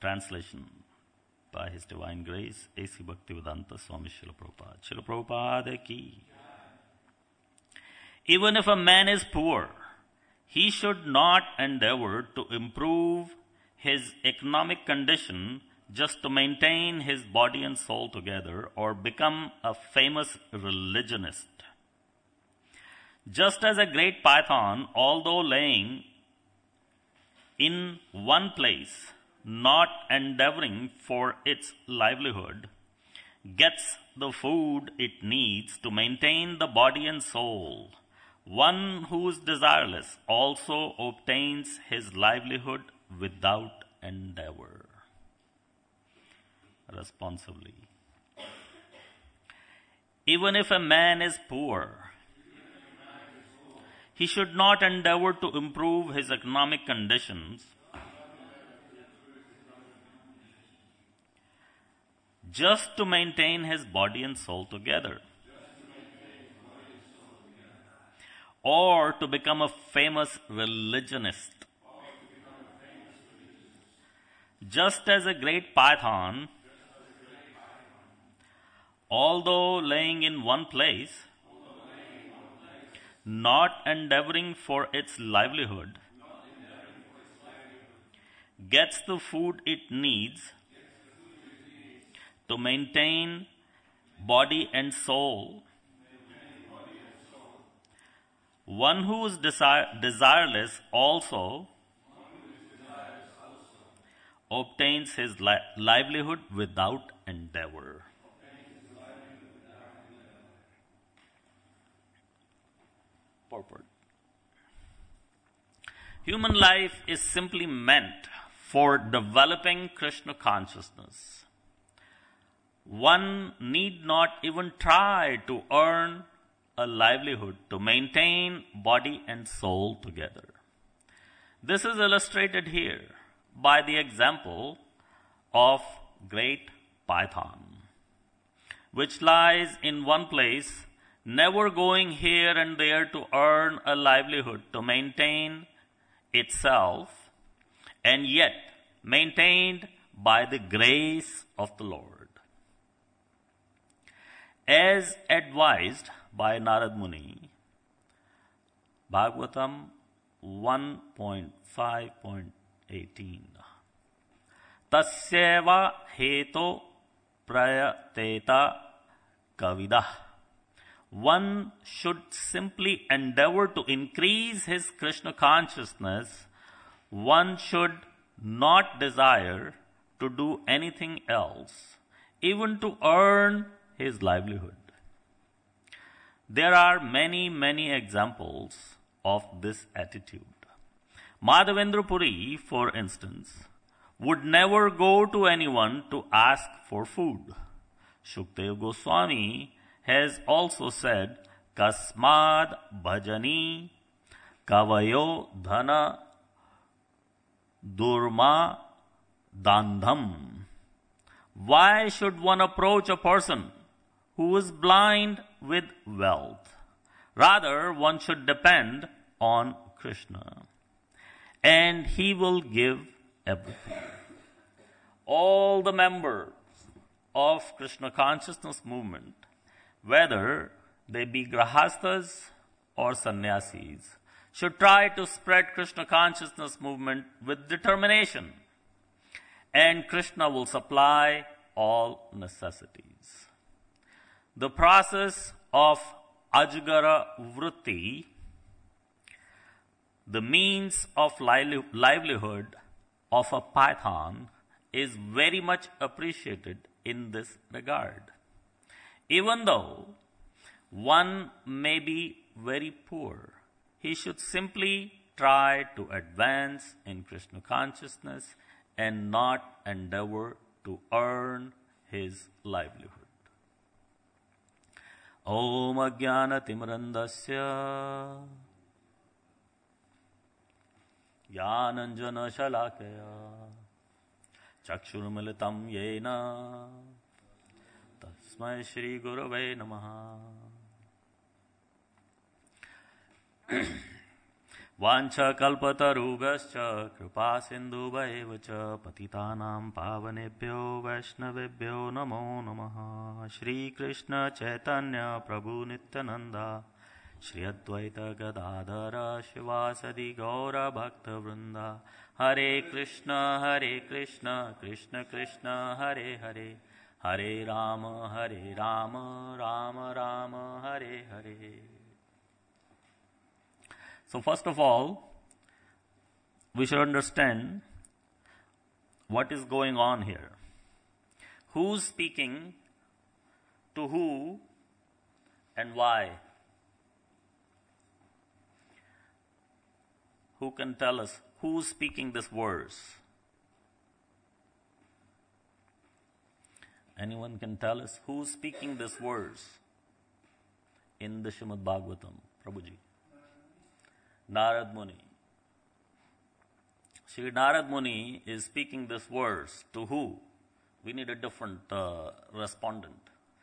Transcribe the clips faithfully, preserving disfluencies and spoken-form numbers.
Translation by His Divine Grace, A C Bhaktivedanta Swami Srila Prabhupada. Srila Prabhupada ki. Even if a man is poor, he should not endeavor to improve his economic condition just to maintain his body and soul together or become a famous religionist. Just as a great python, although laying in one place, not endeavoring for its livelihood, gets the food it needs to maintain the body and soul, one who is desireless also obtains his livelihood without endeavor. Responsibly. Even if a man is poor, he should not endeavor to improve his economic conditions just to maintain his body and soul together, or to become a famous religionist. Just as a great python, although laying in one place, not endeavoring for its livelihood, gets the food it needs to maintain body and soul, one who is desire, desireless also obtains his li- livelihood without endeavor. Purport. Human life is simply meant for developing Krishna consciousness. One need not even try to earn a livelihood to maintain body and soul together. This is illustrated here by the example of great python, which lies in one place, never going here and there to earn a livelihood to maintain itself, and yet maintained by the grace of the Lord. As advised by Narad Muni, Bhagavatam one point five point eighteen. Tasyeva heto prayateta kavidah. One should simply endeavor to increase his Krishna consciousness. One should not desire to do anything else, even to earn his livelihood. There are many, many examples of this attitude. Madhavendra Puri, for instance, would never go to anyone to ask for food. Shukdev Goswami has also said, Kasmad bhajani kavayo dhana durma dandham. Why should one approach a person who is blind with wealth? Rather, one should depend on Krishna, and he will give everything. All the members of Krishna consciousness movement, whether they be grahasthas or sannyasis, should try to spread Krishna consciousness movement with determination, and Krishna will supply all necessities. The process of Ajgara Vritti, the means of livelihood of a python, is very much appreciated in this regard. Even though one may be very poor, he should simply try to advance in Krishna consciousness and not endeavor to earn his livelihood. Om Ajnana Timrandasya Jnananjana Shalakaya Chakshurmilitam Yena Tasmai Shri Gurave Namaha. Vancha kalpatarubhascha kripa sindhubhaiva cha patitanam pavanebhyo vaishnavebhyo namo namaha. Shri Krishna Chaitanya Prabhu Nityananda Shri Advaita Gadadhara Shivasadi Gaura Bhakta Vrinda. Hare Krishna Hare Krishna Krishna Krishna Hare Hare Hare Rama Hare Rama Rama Rama Hare Hare. So first of all, we should understand what is going on here. Who's speaking to who and why? Who can tell us who's speaking this verse? Anyone can tell us who's speaking this verse in the Srimad Bhagavatam? Prabhuji. Narad Muni. Shri Narad Muni is speaking this verse to who? We need a different uh, respondent.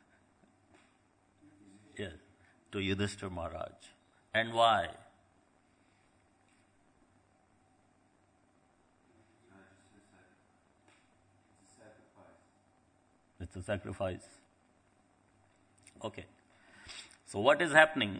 Yes, to Yudhishthira Maharaj. And why? It's a sacrifice. Okay. So what is happening?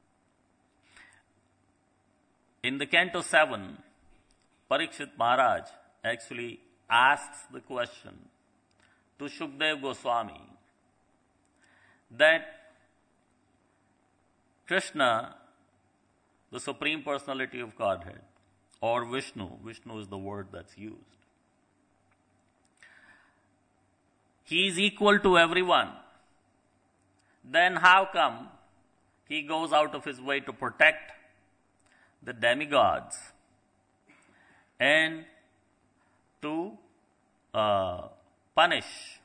In the Canto seven, Parikshit Maharaj actually asks the question to Shukdev Goswami that Krishna, the Supreme Personality of Godhead, or Vishnu, Vishnu is the word that's used, he is equal to everyone. Then how come he goes out of his way to protect the demigods and to uh, punish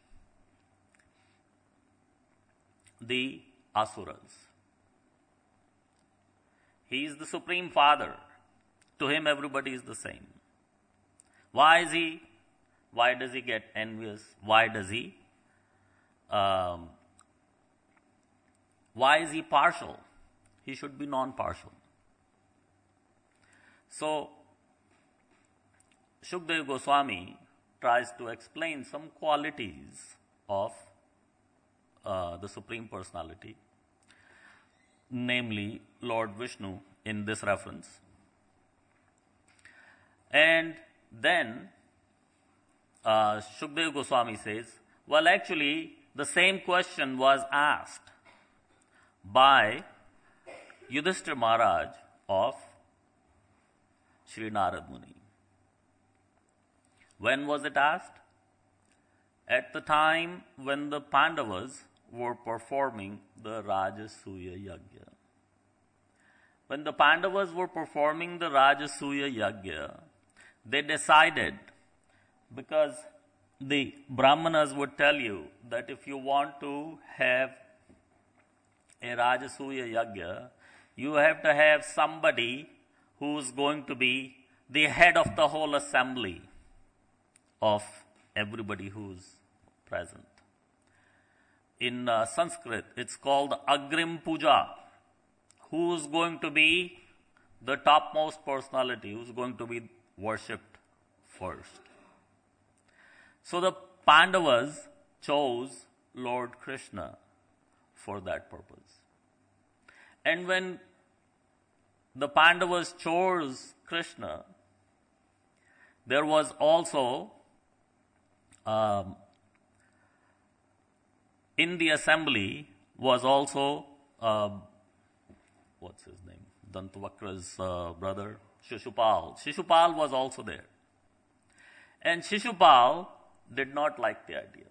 the asuras? He is the Supreme Father. To him everybody is the same. Why is he, why does he get envious? Why does he, um, why is he partial? He should be non-partial. So, Shukdev Goswami tries to explain some qualities of uh, the Supreme Personality, namely Lord Vishnu in this reference. And then uh, Shukdev Goswami says, well, actually, the same question was asked by Yudhishthira Maharaj of Shri Narad Muni. When was it asked? At the time when the Pandavas were performing the Rajasuya Yagya. When the Pandavas were performing the Rajasuya Yagya, they decided, because the Brahmanas would tell you that if you want to have a Rajasuya Yagya, you have to have somebody who's going to be the head of the whole assembly of everybody who's present. In uh, Sanskrit, it's called Agrim Puja. Who's going to be the topmost personality, who's going to be worshipped first. So the Pandavas chose Lord Krishna for that purpose. And when the Pandavas chose Krishna, there was also um, in the assembly was also um, what's his name? Dantavakra's uh, brother, Shishupal. Shishupal was also there. And Shishupal did not like the idea.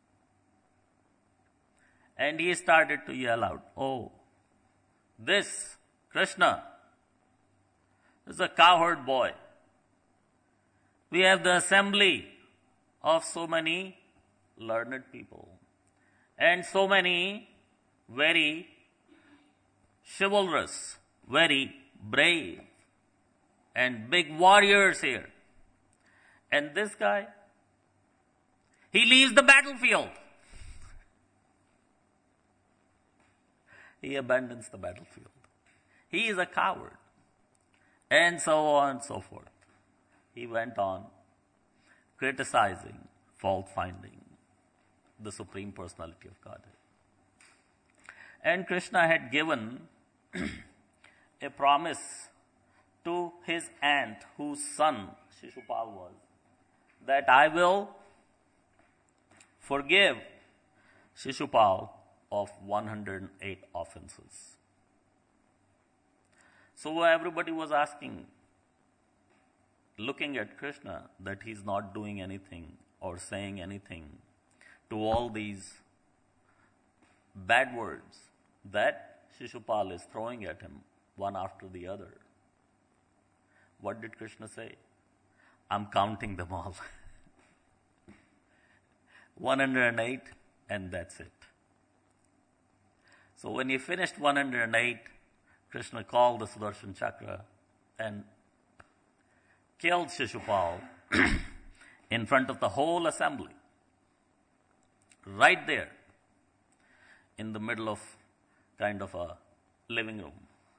And he started to yell out, oh, this Krishna is a cowherd boy. We have the assembly of so many learned people and so many very chivalrous, very brave and big warriors here. And this guy, he leaves the battlefield. He abandons the battlefield. He is a coward. and so on and so forth. He went on criticizing, fault-finding the Supreme Personality of Godhead. And Krishna had given a promise to his aunt, whose son Shishupal was, that I will forgive Shishupal of one hundred eight offenses. So everybody was asking, looking at Krishna, that he's not doing anything or saying anything to all these bad words that Shishupal is throwing at him one after the other. What did Krishna say? I'm counting them all. one hundred eight, and that's it. So when he finished one hundred eight, Krishna called the Sudarshan Chakra and killed Shishupal in front of the whole assembly. Right there, in the middle of kind of a living room.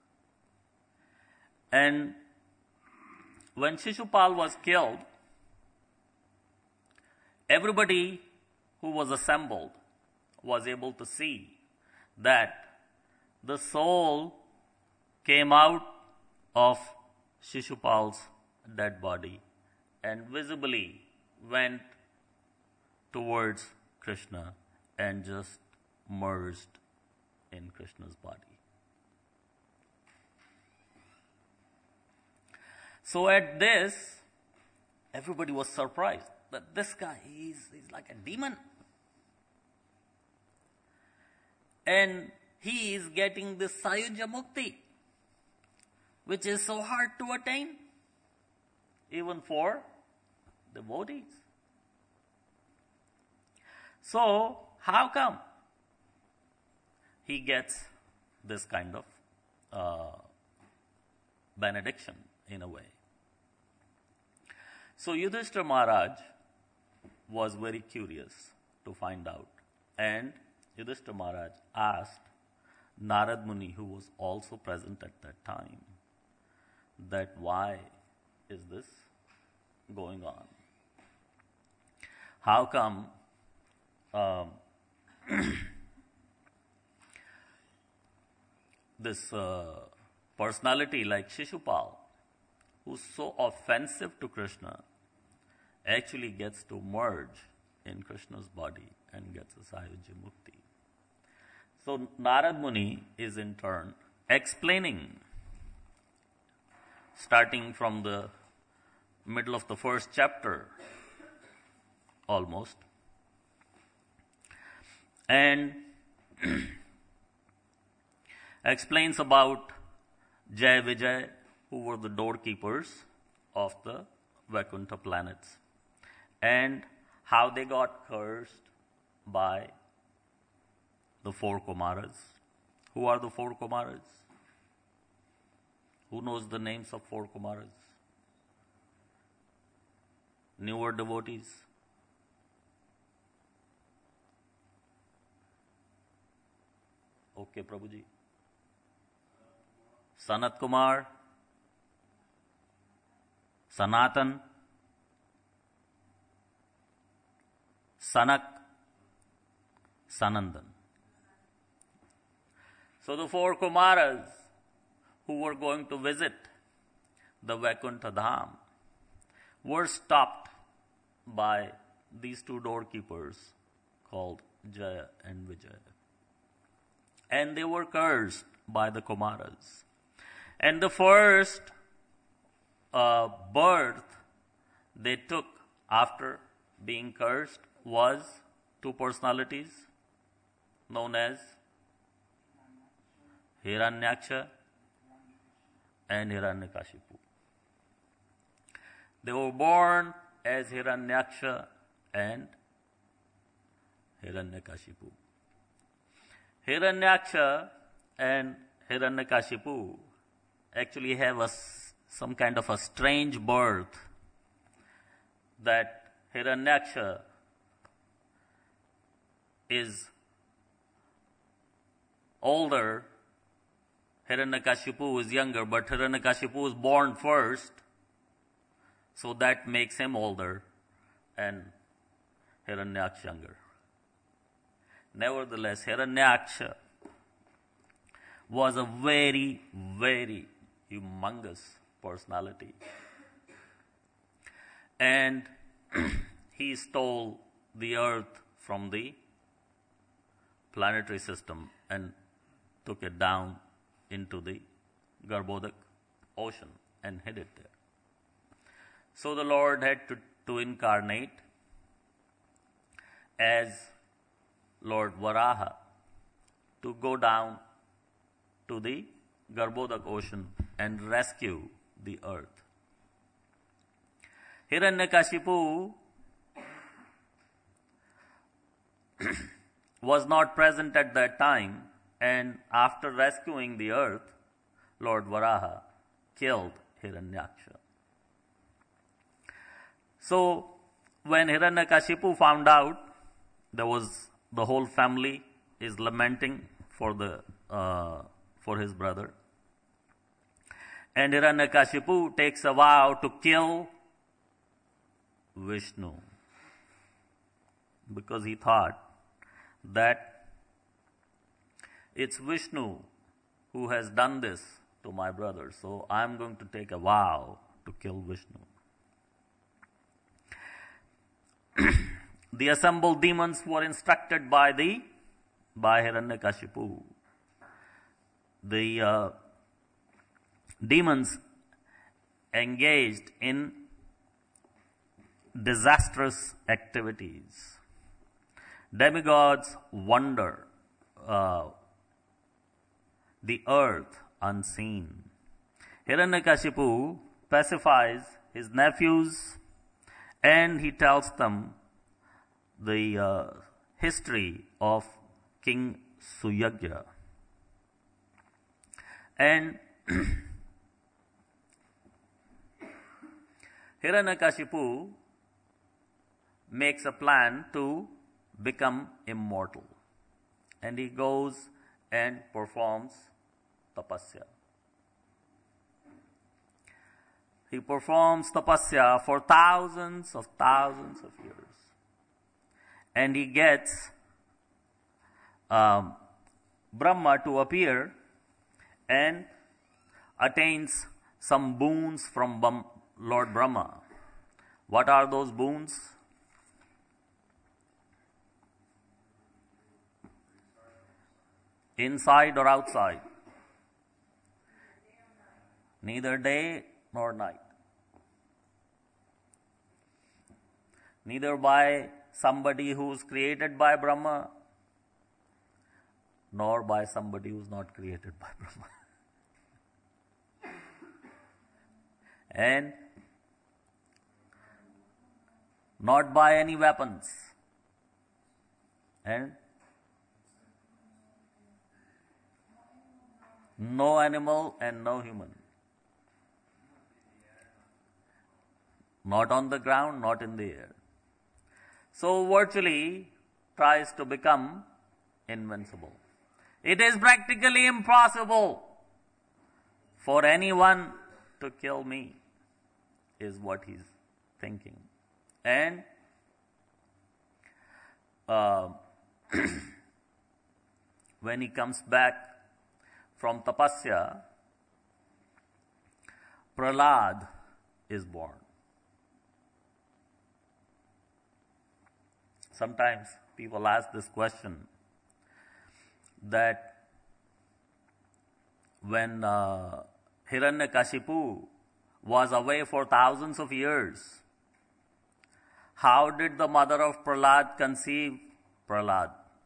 And when Shishupal was killed, everybody who was assembled was able to see that the soul came out of Shishupal's dead body and visibly went towards Krishna and just merged in Krishna's body. So at this, everybody was surprised that this guy, he's, he's like a demon. And he is getting this Sayuja Mukti, which is so hard to attain, even for devotees. So, how come he gets this kind of uh, benediction in a way? So, Yudhishthira Maharaj was very curious to find out, and Yudhishthira Maharaj asked Narad Muni, who was also present at that time, that why is this going on? How come um, this uh, personality like Shishupal, who's so offensive to Krishna, actually gets to merge in Krishna's body and gets a Sayuja Mukti? So Narad Muni is in turn explaining, starting from the middle of the first chapter, almost, and explains about Jai Vijay, who were the doorkeepers of the Vaikuntha planets, and how they got cursed by the four Kumaras. Who are the four Kumaras? Who knows the names of four Kumaras? Newer devotees? Okay, Prabhuji. Sanat Kumar, Sanatan, Sanak, Sanandan. So the four Kumaras who were going to visit the Vaikuntha Dham were stopped by these two doorkeepers called Jaya and Vijaya. And they were cursed by the Kumaras. And the first uh, birth they took after being cursed was two personalities known as Hiranyaksha and Hiranyakashipu. They were born as Hiranyaksha and Hiranyakashipu. Hiranyaksha and Hiranyakashipu actually have a, some kind of a strange birth, that Hiranyaksha is older, Hiranyakashipu is younger, but Hiranyakashipu is born first, so that makes him older and Hiranyaksha younger. Nevertheless, Hiranyaksha was a very, very humongous personality. And he stole the earth from the planetary system and took it down into the Garbhodak ocean and hid it there. So the Lord had to, to incarnate as Lord Varaha to go down to the Garbhodak ocean and rescue the earth. Hiranyakashipu was not present at that time, and after rescuing the earth, Lord Varaha killed Hiranyaksha. So, when Hiranyakashipu found out, there was the whole family is lamenting for the uh, for his brother, and Hiranyakashipu takes a vow to kill Vishnu, because he thought that it's Vishnu who has done this to my brother, so I'm going to take a vow to kill Vishnu. The assembled demons were instructed by the by Hiranyakashipu. The uh, demons engaged in disastrous activities. Demigods wander uh, the earth unseen. Hiranyakashipu pacifies his nephews and he tells them the uh, history of King Suyagya. And Hiranyakashipu makes a plan to become immortal. And he goes and performs tapasya. He performs tapasya for thousands of thousands of years. And he gets um, Brahma to appear and attains some boons from Bam- Lord Brahma. What are those boons? Inside or outside? Neither day nor night. Neither by somebody who's created by Brahma, nor by somebody who's not created by Brahma. And not by any weapons. And no animal and no human. Not on the ground, not in the air. So virtually tries to become invincible. It is practically impossible for anyone to kill me, is what he's thinking. And uh, when he comes back from tapasya, Prahlad is born. Sometimes people ask this question, that when uh, Hiranyakashipu was away for thousands of years, how did the mother of Prahlad conceive Prahlad?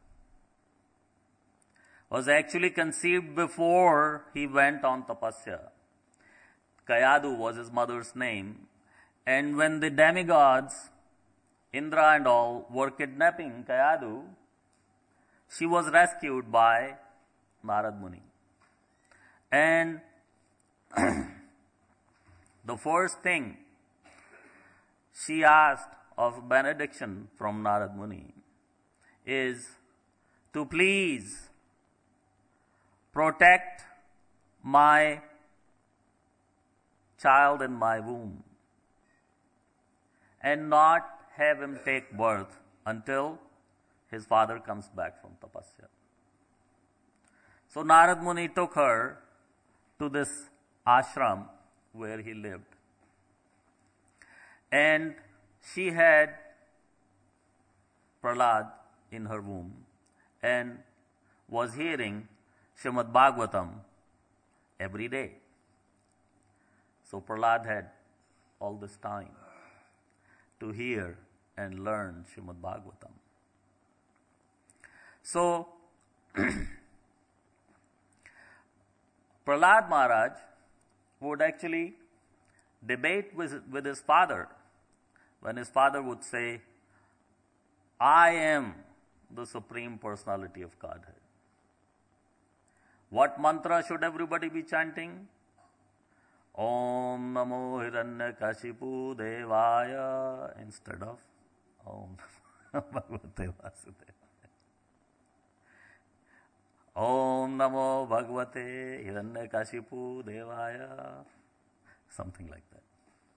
Was actually conceived before he went on tapasya. Kayadu was his mother's name. And when the demigods, Indra and all, were kidnapping Kayadu, she was rescued by Narad Muni. And the first thing she asked of benediction from Narad Muni is to please protect my child in my womb and not have him take birth until his father comes back from tapasya. So Narad Muni took her to this ashram where he lived. And she had Prahlad in her womb and was hearing Srimad Bhagavatam every day. So Prahlad had all this time to hear and learn Srimad Bhagavatam. So Prahlad Maharaj would actually debate with, with his father when his father would say, I am the Supreme Personality of Godhead. What mantra should everybody be chanting? Om Namo Hiranyakashipu Devaya instead of Om Bhagavate Vasudevaya. Om Namo Bhagavate Hiranyakashipu Devaya. Something like that.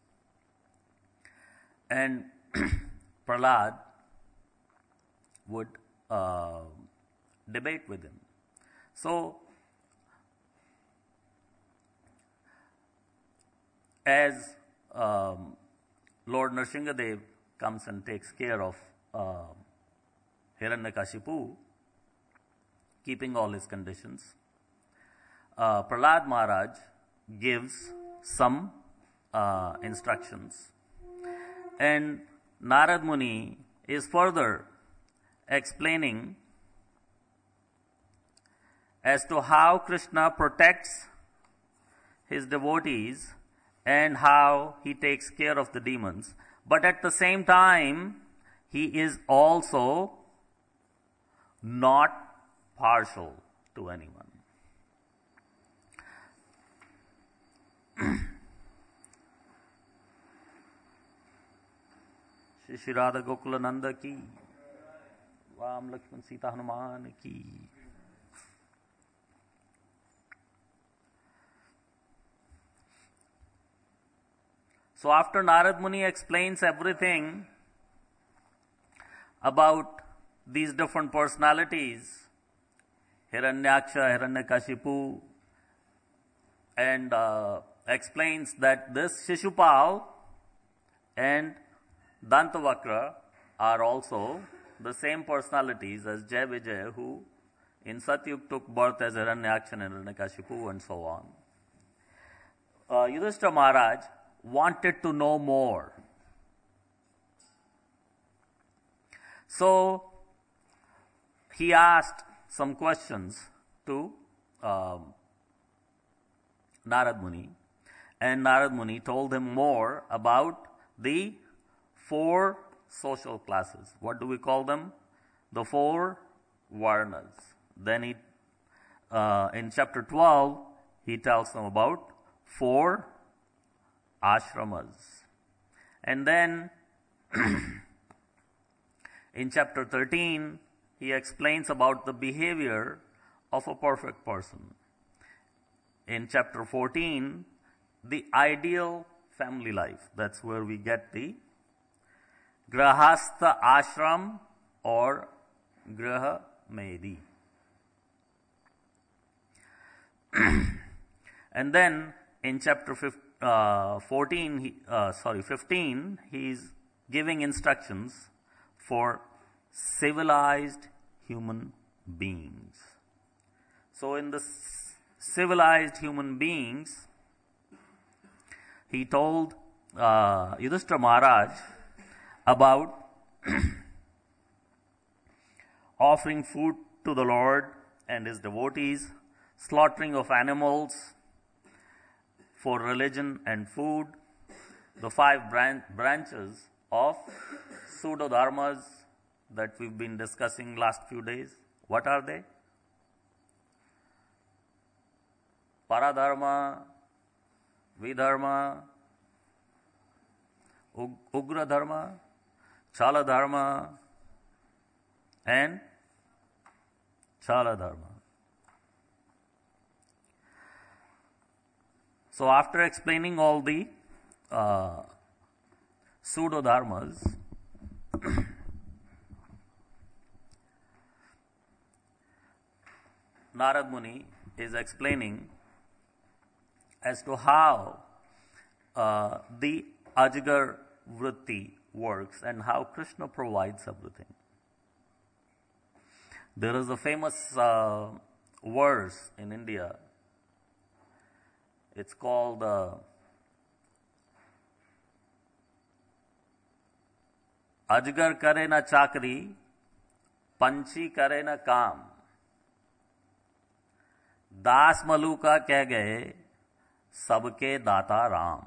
And Prahlad would uh, debate with him. So, as um, Lord Nrsingadev comes and takes care of uh, Hiranyakashipu, keeping all his conditions, uh, Prahlad Maharaj gives some uh, instructions. And Narad Muni is further explaining as to how Krishna protects his devotees and how he takes care of the demons. But at the same time, he is also not partial to anyone. Shri Shri Radha Gokula Nanda ki, Ram Lakshman Sita Hanuman ki. So after Narad Muni explains everything about these different personalities, Hiranyaksha, Hiranyakashipu, and uh, explains that this Shishupal and Dantavakra are also the same personalities as Jai Vijay, who in Satyug took birth as Hiranyaksha and Hiranyakashipu and so on. Uh, Yudhishthira Maharaj wanted to know more. So he asked some questions to um, Narad Muni, and Narad Muni told him more about the four social classes. What do we call them? The four Varnas. Then he, uh, in chapter twelve, he tells them about four ashramas. And then in chapter thirteen, he explains about the behavior of a perfect person. In chapter fourteen, the ideal family life. That's where we get the Grahastha Ashram or Graha Medi. And then in chapter uh, fourteen, he, uh, sorry, fifteen, he's giving instructions for civilized human beings. So in the c- civilized human beings, he told uh, Yudhishthira Maharaj about offering food to the Lord and his devotees, slaughtering of animals for religion and food, the five bran- branches of pseudo-dharmas that we've been discussing last few days. What are they? Paradharma, Vidharma, Ugra Dharma, Chala Dharma, and Chala Dharma. So after explaining all the uh, pseudo-dharmas, Narad Muni is explaining as to how uh, the Ajgar Vritti works and how Krishna provides everything. There is a famous uh, verse in India. It's called uh, Ajgar kare na chakri, panchi kare na काम, दास मलूका कह गए सबके दाता Ram.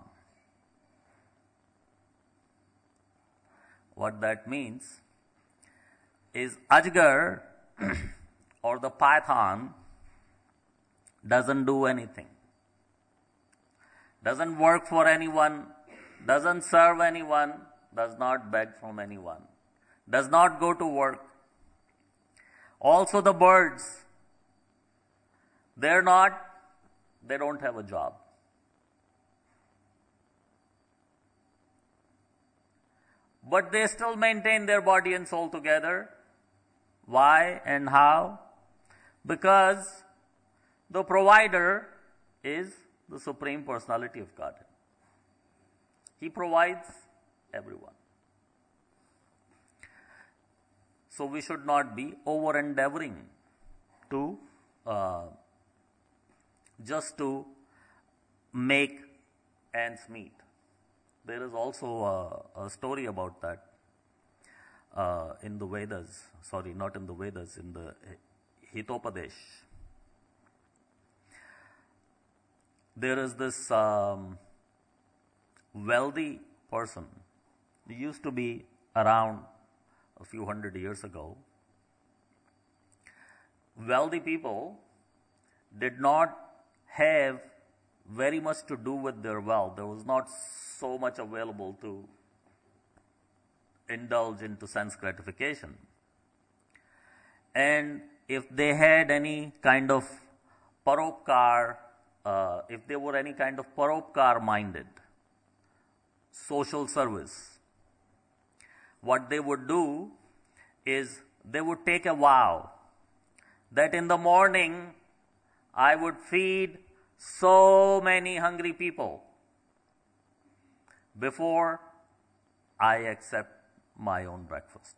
What that means is Ajgar or the python doesn't do anything, doesn't work for anyone, doesn't serve anyone, does not beg from anyone, does not go to work. Also the birds, they're not, they don't have a job. But they still maintain their body and soul together. Why and how? Because the provider is the Supreme Personality of Godhead. He provides everyone. So we should not be over endeavoring to uh, just to make ends meet. There is also a, a story about that uh, in the Vedas. Sorry, not in the Vedas, in the Hitopadesh. There is this um, wealthy person. He used to be around a few hundred years ago. Wealthy people did not have very much to do with their wealth. There was not so much available to indulge into sense gratification. And if they had any kind of paropkar, uh, if they were any kind of paropkar minded, social service, what they would do is they would take a vow that in the morning I would feed so many hungry people before I accept my own breakfast.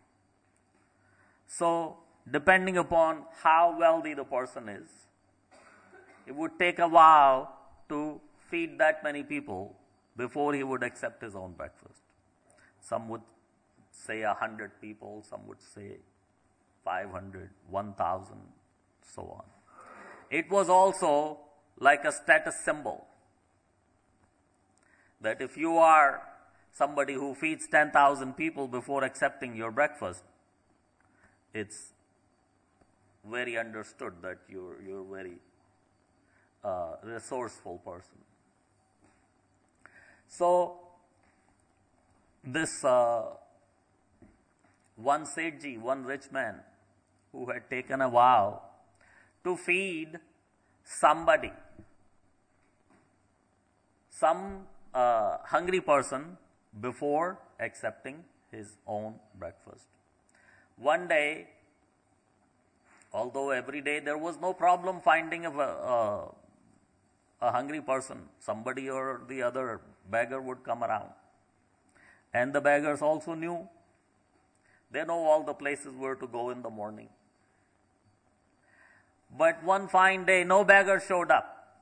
So, depending upon how wealthy the person is, he would take a vow to feed that many people before he would accept his own breakfast. Some would say a hundred people, some would say five hundred, one thousand, so on. It was also like a status symbol that if you are somebody who feeds ten thousand people before accepting your breakfast, it's very understood that you're, you're a very uh, resourceful person. So, this uh, one Sethji, one rich man, who had taken a vow to feed somebody, some uh, hungry person before accepting his own breakfast. One day, although every day there was no problem finding a, a, a hungry person, somebody or the other beggar would come around. And the beggars also knew, they know all the places where to go in the morning. But one fine day, no beggar showed up.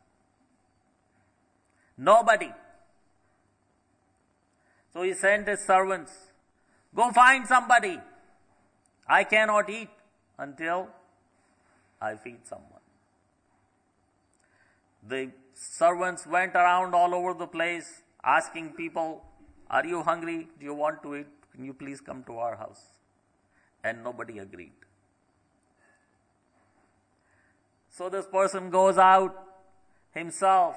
Nobody. So he sent his servants, go find somebody. I cannot eat until I feed someone. The servants went around all over the place asking people, are you hungry? Do you want to eat? Can you please come to our house? And nobody agreed. So this person goes out himself,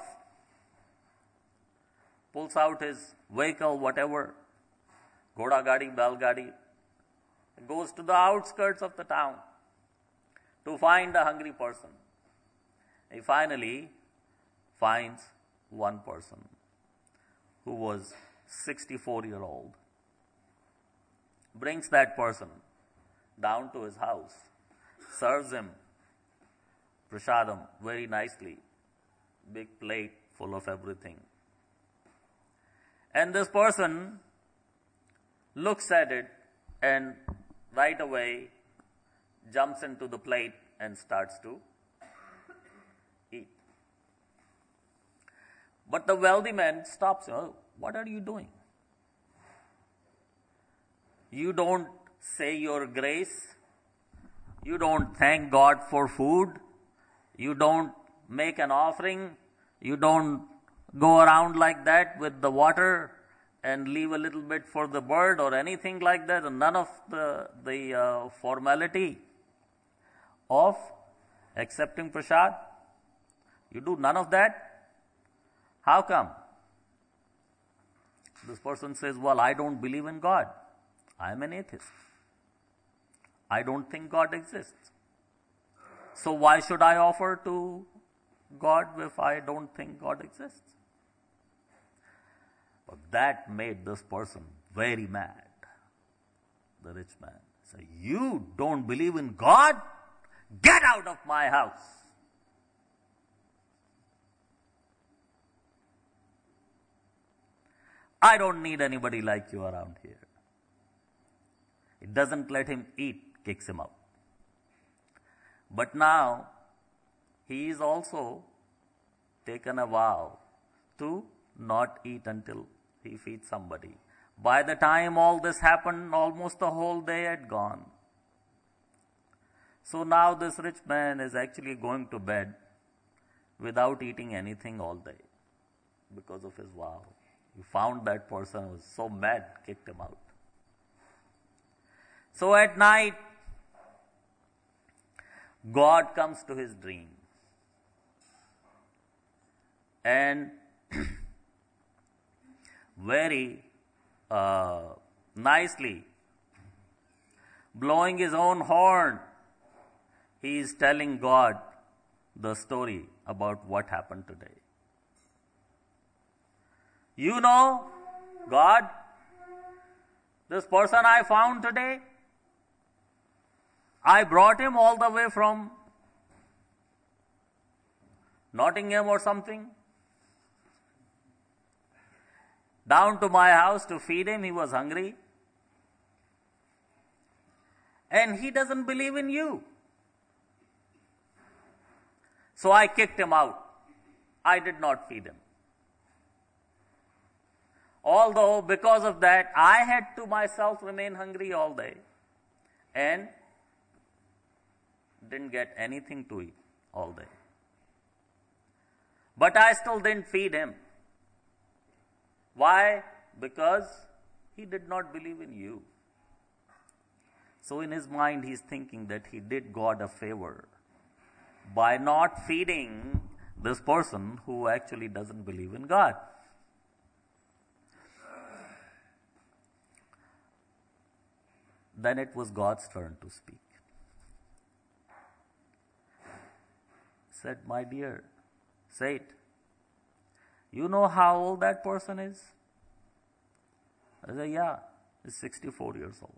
pulls out his vehicle, whatever, Ghoda Gadi, Bel Gadi, goes to the outskirts of the town to find a hungry person. He finally finds one person who was sixty-four year old, brings that person down to his house, serves him prasadam very nicely, big plate full of everything. And this person looks at it and right away jumps into the plate and starts to eat. But the wealthy man stops him. Oh, what are you doing? You don't say your grace. You don't thank God for food. You don't make an offering. You don't go around like that with the water and leave a little bit for the bird or anything like that. And none of the, the uh, formality of accepting prasad. You do none of that. How come? This person says, well, I don't believe in God. I am an atheist. I don't think God exists. So why should I offer to God if I don't think God exists? But that made this person very mad. The rich man said, you don't believe in God? Get out of my house. I don't need anybody like you around here. It doesn't let him eat, kicks him out. But now, he is also taken a vow to not eat until he feeds somebody. By the time all this happened, almost the whole day had gone. So now this rich man is actually going to bed without eating anything all day because of his vow. He found that person was so mad, kicked him out. So at night, God comes to his dream and very uh, nicely, blowing his own horn, he is telling God the story about what happened today. You know, God, this person I found today, I brought him all the way from Nottingham or something, down to my house to feed him. He was hungry. And he doesn't believe in you. So I kicked him out. I did not feed him. Although because of that, I had to myself remain hungry all day and didn't get anything to eat all day. But I still didn't feed him. Why? Because he did not believe in you. So in his mind, he's thinking that he did God a favor by not feeding this person who actually doesn't believe in God. Then it was God's turn to speak. He said, my dear, say it. You know how old that person is? I said, yeah, he's sixty-four years old.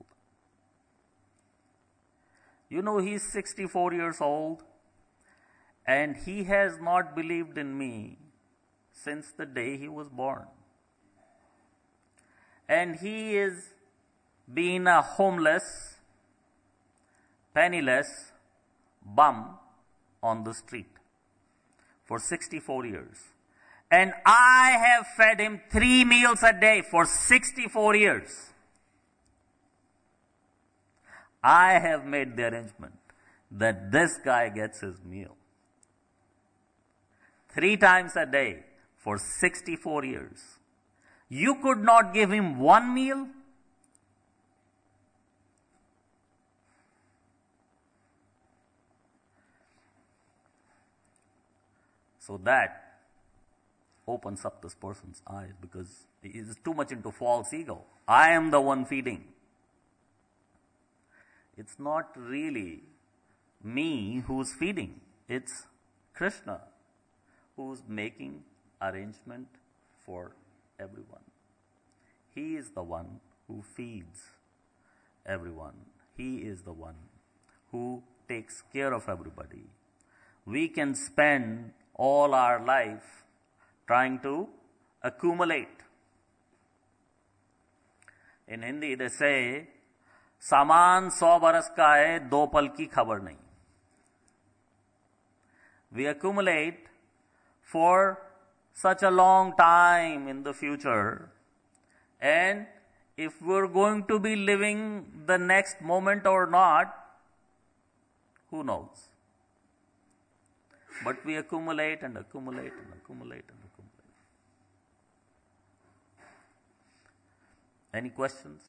You know, he's sixty-four years old and he has not believed in me since the day he was born. And he is being a homeless, penniless bum on the street for sixty-four years. And I have fed him three meals a day for sixty-four years. I have made the arrangement that this guy gets his meal three times a day for sixty-four years. You could not give him one meal? So that opens up this person's eyes because he is too much into false ego. I am the one feeding. It's not really me who's feeding. It's Krishna who's making arrangement for everyone. He is the one who feeds everyone. He is the one who takes care of everybody. We can spend all our life trying to accumulate. In Hindi they say, सामान सौ बरस का है, दो पल की खबर नहीं. We accumulate for such a long time in the future, and if we're going to be living the next moment or not, who knows? But we accumulate and accumulate and accumulate and accumulate. Any questions?